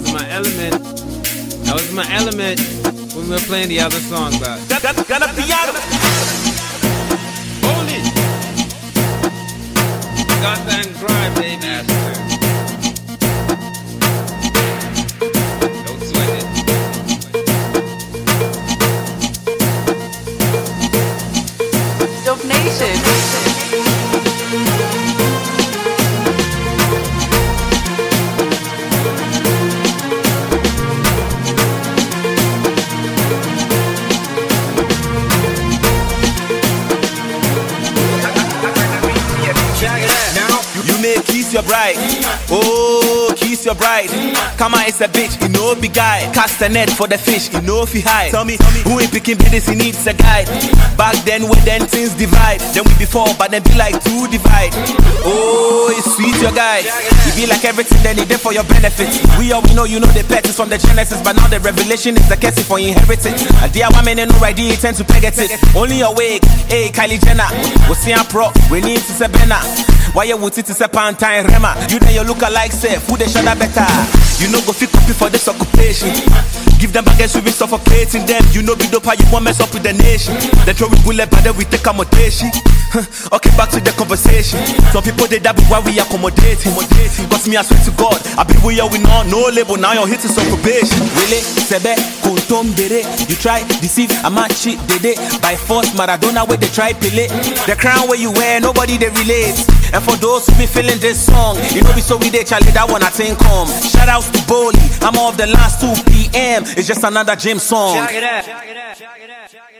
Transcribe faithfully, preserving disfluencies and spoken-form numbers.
was my element. That was my element when we were playing the other song, but Gonna piano. hold it. Goddamn grind, baby. Don't sweat it. Dope Nation. Kiss your bride, oh, kiss your bride. Come on, it's a bitch, you know big guy. Cast a net for the fish, you know if he hide. Tell me, who ain't picking business, he needs a guide. Back then, when then things divide. Then we be four, but then be like two divide. Oh, it's sweet, your guy. You be like everything, then it there for your benefit. We all we know, you know the pet is from the Genesis, but now the revelation is the case for inheritance. A dear woman and no idea, tend to peg it. Only awake, hey, Kylie Jenner. We'll see a pro, we need to say Benna. Why you want it to say Pantine Rema? You know you look alike safe, who they should have better? You know go fit copy for this occupation. Give them baggage, we be suffocating them. You know be dope how you want mess up with the nation. They throw we bullet, but then we take accommodation. Okay, back to the conversation. Some people they dabble while we accommodating. Cause me I swear to God, I be where we know, no label, now you're hitting some probation. Really, Sebe, Kuntom Dede. You try deceive, I'm a cheat, Dede. By force, Maradona where they try Pele. The crown where you wear, nobody they relate. And for those who be feeling this song, you know be so we dey Charlie, that one I think come. Shout outs to Boli, I'm off the last two P M. It's just another gym song. Check it out. Check it out. Check it out.